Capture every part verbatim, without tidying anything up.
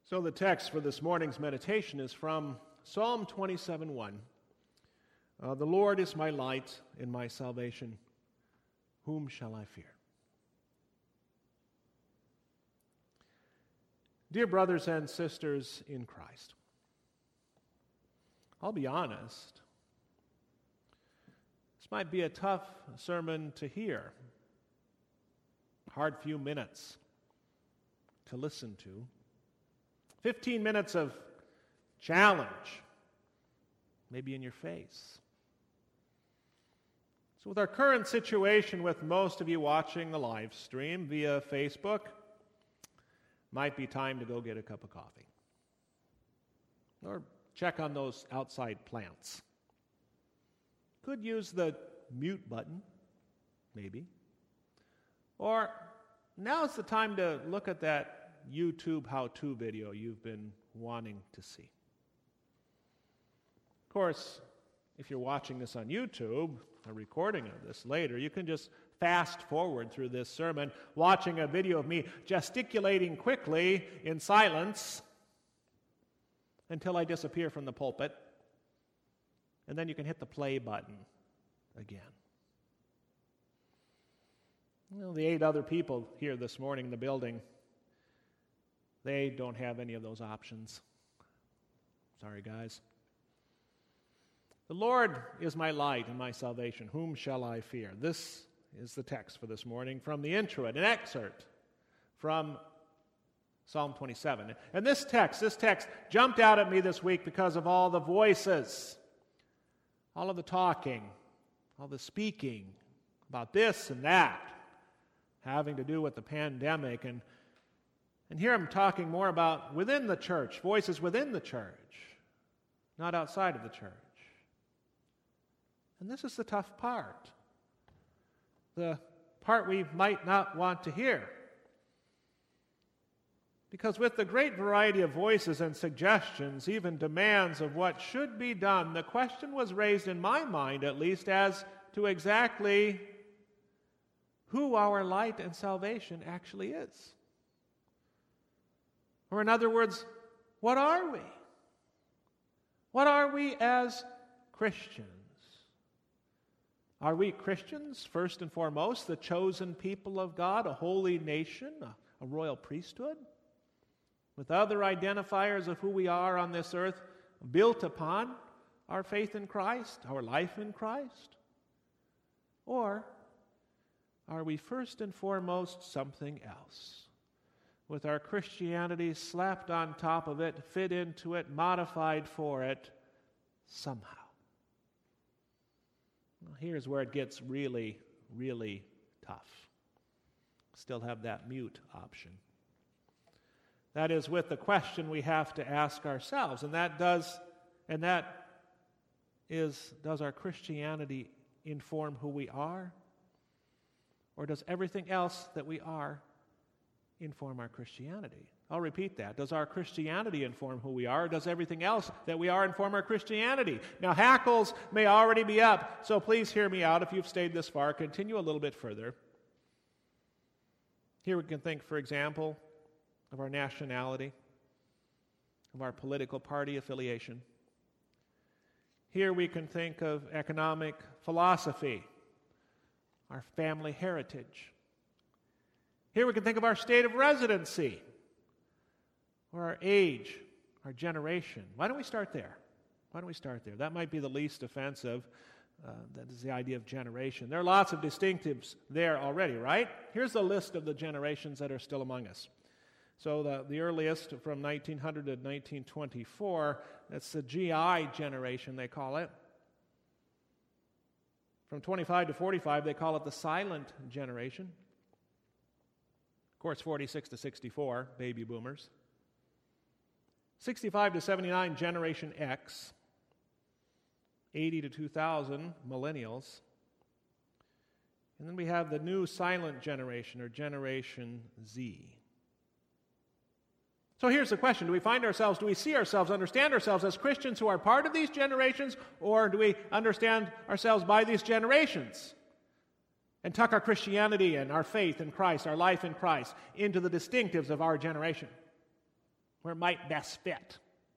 So the text for this morning's meditation is from Psalm twenty-seven one. Uh, the Lord is my light and my salvation. Whom shall I fear? Dear brothers and sisters in Christ, I'll be honest. This might be a tough sermon to hear. Hard few minutes to listen to. Fifteen minutes of challenge, maybe in your face. So with our current situation with most of you watching the live stream via Facebook, might be time to go get a cup of coffee. Or check on those outside plants. Could use the mute button, maybe. Or now's the time to look at that YouTube how-to video you've been wanting to see. Of course, if you're watching this on YouTube, a recording of this later, you can just fast forward through this sermon, watching a video of me gesticulating quickly in silence until I disappear from the pulpit, and then you can hit the play button again. Well, the eight other people here this morning in the building, they don't have any of those options. Sorry, guys. The Lord is my light and my salvation. Whom shall I fear? This is the text for this morning from the introit, an excerpt from Psalm twenty-seven. And this text, this text jumped out at me this week because of all the voices, all of the talking, all the speaking about this and that, having to do with the pandemic. And, and here I'm talking more about within the church, voices within the church, not outside of the church. And this is the tough part, the part we might not want to hear. Because with the great variety of voices and suggestions, even demands of what should be done, the question was raised in my mind, at least, as to exactly who our light and salvation actually is. Or in other words, what are we? What are we as Christians? Are we Christians, first and foremost, the chosen people of God, a holy nation, a, a royal priesthood, with other identifiers of who we are on this earth built upon our faith in Christ, our life in Christ? Or are we first and foremost something else, with our Christianity slapped on top of it, fit into it, modified for it somehow? Well, here's where it gets really, really tough. Still have that mute option. That is with the question we have to ask ourselves, and that does, and that is, does our Christianity inform who we are? Or does everything else that we are inform our Christianity? I'll repeat that. Does our Christianity inform who we are, or does everything else that we are inform our Christianity? Now, hackles may already be up, so please hear me out if you've stayed this far. Continue a little bit further. Here we can think, for example, of our nationality, of our political party affiliation. Here we can think of economic philosophy, our family heritage. Here we can think of our state of residency, or our age, our generation. Why don't we start there? Why don't we start there? That might be the least offensive. Uh, that is the idea of generation. There are lots of distinctives there already, right? Here's the list of the generations that are still among us. So the, the earliest, from nineteen hundred to nineteen twenty-four, that's the G I generation, they call it. From twenty-five to forty-five, they call it the silent generation. Of course, forty-six to sixty-four, baby boomers. sixty-five to seventy-nine, Generation X. eighty to two thousand, millennials. And then we have the new silent generation, or Generation Z. So here's the question. Do we find ourselves, do we see ourselves, understand ourselves as Christians who are part of these generations, or do we understand ourselves by these generations and tuck our Christianity and our faith in Christ, our life in Christ, into the distinctives of our generation? where it might best fit.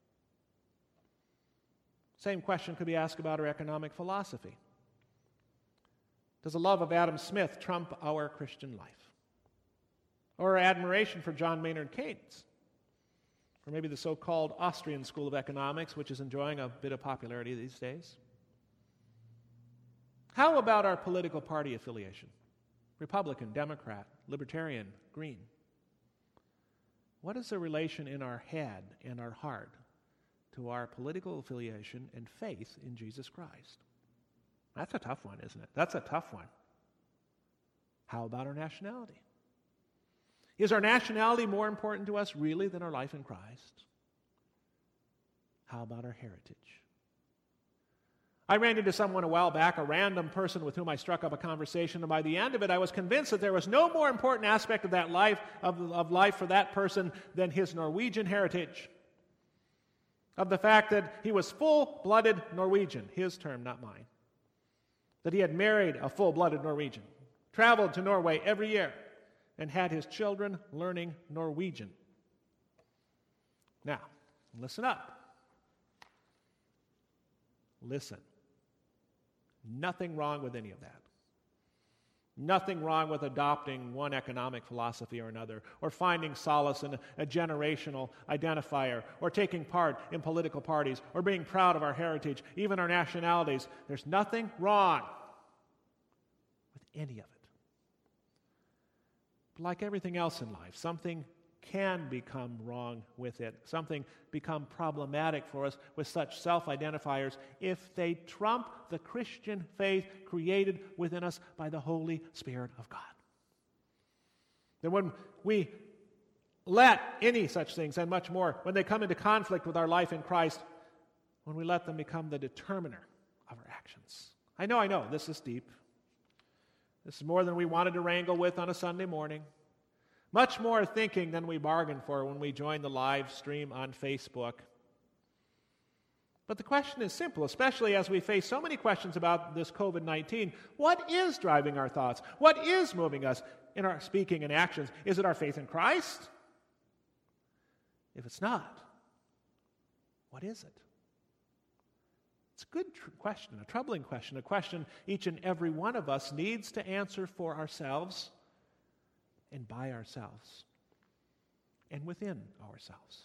Same question could be asked about our economic philosophy. Does the love of Adam Smith trump our Christian life? Or our admiration for John Maynard Keynes? Or maybe the so-called Austrian School of Economics, which is enjoying a bit of popularity these days? How about our political party affiliation? Republican, Democrat, Libertarian, Green. What is the relation in our head and our heart to our political affiliation and faith in Jesus Christ? That's a tough one, isn't it? That's a tough one. How about our nationality? Is our nationality more important to us really than our life in Christ? How about our heritage? I ran into someone a while back, a random person with whom I struck up a conversation, and by the end of it, I was convinced that there was no more important aspect of that life, of, of life for that person than his Norwegian heritage. Of the fact that he was full-blooded Norwegian, his term, not mine. That he had married a full-blooded Norwegian, traveled to Norway every year, and had his children learning Norwegian. Now, listen up. Listen. Nothing wrong with any of that. Nothing wrong with adopting one economic philosophy or another, or finding solace in a, a generational identifier, or taking part in political parties, or being proud of our heritage, even our nationalities. There's nothing wrong with any of it. But like everything else in life, something can become wrong with it. Something become problematic for us with such self-identifiers if they trump the Christian faith created within us by the Holy Spirit of God. Then when we let any such things, and much more, when they come into conflict with our life in Christ, when we let them become the determiner of our actions. I know, I know, this is deep. This is more than we wanted to wrangle with on a Sunday morning. Much more thinking than we bargained for when we joined the live stream on Facebook. But the question is simple, especially as we face so many questions about this covid nineteen. What is driving our thoughts? What is moving us in our speaking and actions? Is it our faith in Christ? If it's not, what is it? It's a good tr- question, a troubling question, a question each and every one of us needs to answer for ourselves and by ourselves and within ourselves.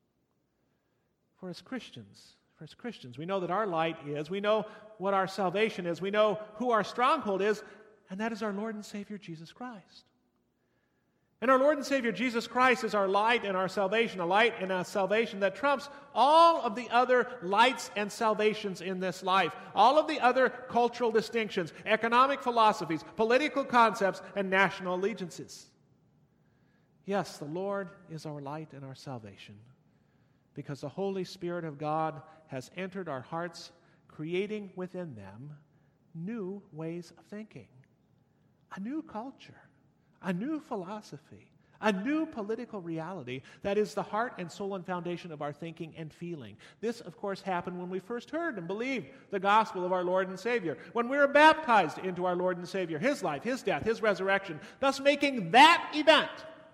For as Christians, for as Christians, we know that our light is, we know what our salvation is, we know who our stronghold is, and that is our Lord and Savior Jesus Christ. And our Lord and Savior Jesus Christ is our light and our salvation, a light and a salvation that trumps all of the other lights and salvations in this life, all of the other cultural distinctions, economic philosophies, political concepts, and national allegiances. Yes, the Lord is our light and our salvation because the Holy Spirit of God has entered our hearts, creating within them new ways of thinking, a new culture, a new philosophy, a new political reality that is the heart and soul and foundation of our thinking and feeling. This, of course, happened when we first heard and believed the gospel of our Lord and Savior, when we were baptized into our Lord and Savior, His life, His death, His resurrection, thus making that event,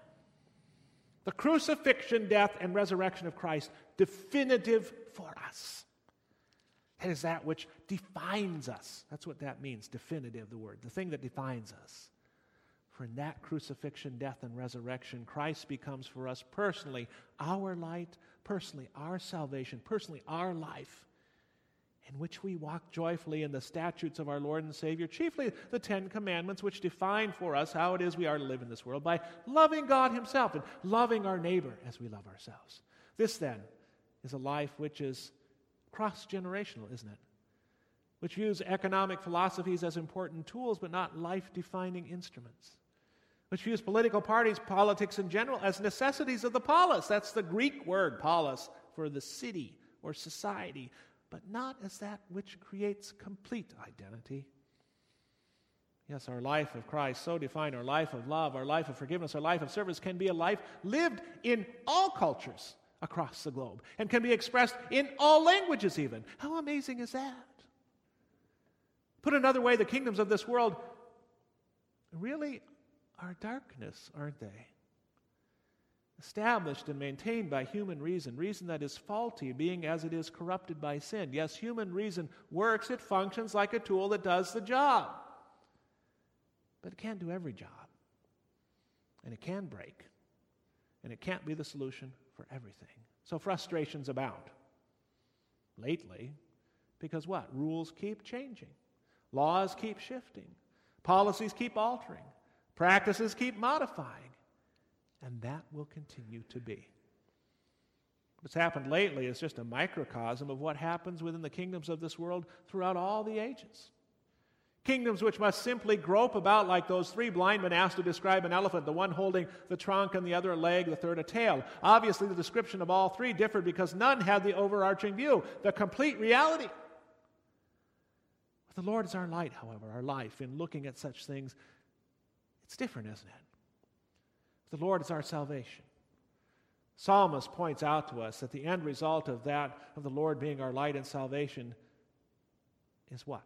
the crucifixion, death, and resurrection of Christ, definitive for us. That is that which defines us. That's what that means, definitive, the word, the thing that defines us. For in that crucifixion, death, and resurrection, Christ becomes for us personally our light, personally our salvation, personally our life, in which we walk joyfully in the statutes of our Lord and Savior, chiefly the Ten Commandments, which define for us how it is we are to live in this world by loving God Himself and loving our neighbor as we love ourselves. This, then, is a life which is cross-generational, isn't it? Which views economic philosophies as important tools, but not life-defining instruments. Which views political parties, politics in general, as necessities of the polis. That's the Greek word, polis, for the city or society, but not as that which creates complete identity. Yes, our life of Christ, so defined, our life of love, our life of forgiveness, our life of service can be a life lived in all cultures across the globe and can be expressed in all languages even. How amazing is that? Put another way, the kingdoms of this world really are darkness, aren't they? established and maintained by human reason, reason that is faulty, being as it is corrupted by sin. Yes, human reason works, it functions like a tool that does the job. But it can't do every job. And it can break. And it can't be the solution for everything. So frustrations abound. Lately, because what? Rules keep changing. Laws keep shifting. Policies keep altering. Practices keep modifying. And that will continue to be. What's happened lately is just a microcosm of what happens within the kingdoms of this world throughout all the ages. Kingdoms which must simply grope about like those three blind men asked to describe an elephant, the one holding the trunk and the other a leg, the third a tail. Obviously, the description of all three differed because none had the overarching view, the complete reality. The Lord is our light, however, our life. In looking at such things, it's different, isn't it? The Lord is our salvation. Psalmist points out to us that the end result of that, of the Lord being our light and salvation, is what?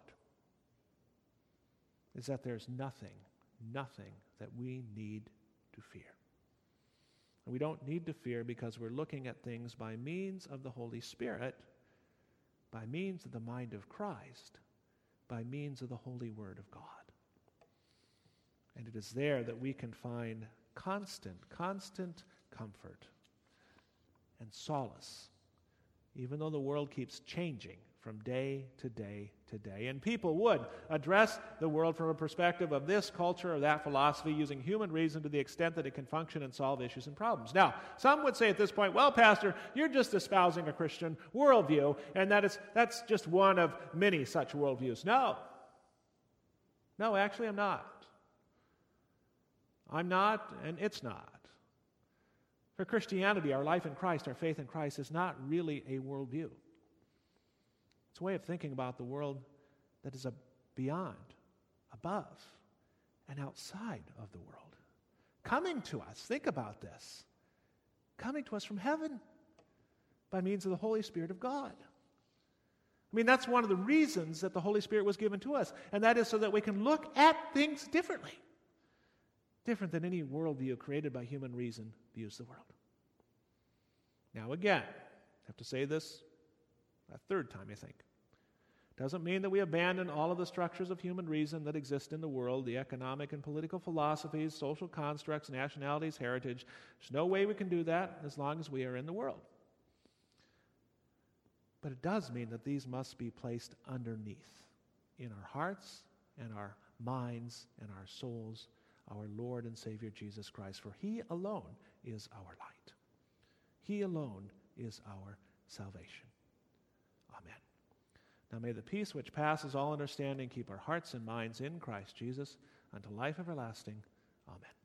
Is that there's nothing, nothing that we need to fear. And we don't need to fear because we're looking at things by means of the Holy Spirit, by means of the mind of Christ, by means of the holy word of God. And it is there that we can find constant, constant comfort and solace, even though the world keeps changing from day to day to day. And people would address the world from a perspective of this culture or that philosophy, using human reason to the extent that it can function and solve issues and problems. Now, some would say at this point, well, Pastor, you're just espousing a Christian worldview, and that is that's just one of many such worldviews. No. No, actually, I'm not. I'm not, and it's not. For Christianity, our life in Christ, our faith in Christ, is not really a worldview. It's a way of thinking about the world that is a beyond, above, and outside of the world. Coming to us, think about this, coming to us from heaven by means of the Holy Spirit of God. I mean, that's one of the reasons that the Holy Spirit was given to us, and that is so that we can look at things differently, different than any worldview created by human reason views the world. Now again, I have to say this a third time, I think. Doesn't mean that we abandon all of the structures of human reason that exist in the world, the economic and political philosophies, social constructs, nationalities, heritage. There's no way we can do that as long as we are in the world. But it does mean that these must be placed underneath, in our hearts and our minds and our souls, our Lord and Savior Jesus Christ, for He alone is our light. He alone is our salvation. Amen. Now may the peace which passes all understanding keep our hearts and minds in Christ Jesus unto life everlasting. Amen.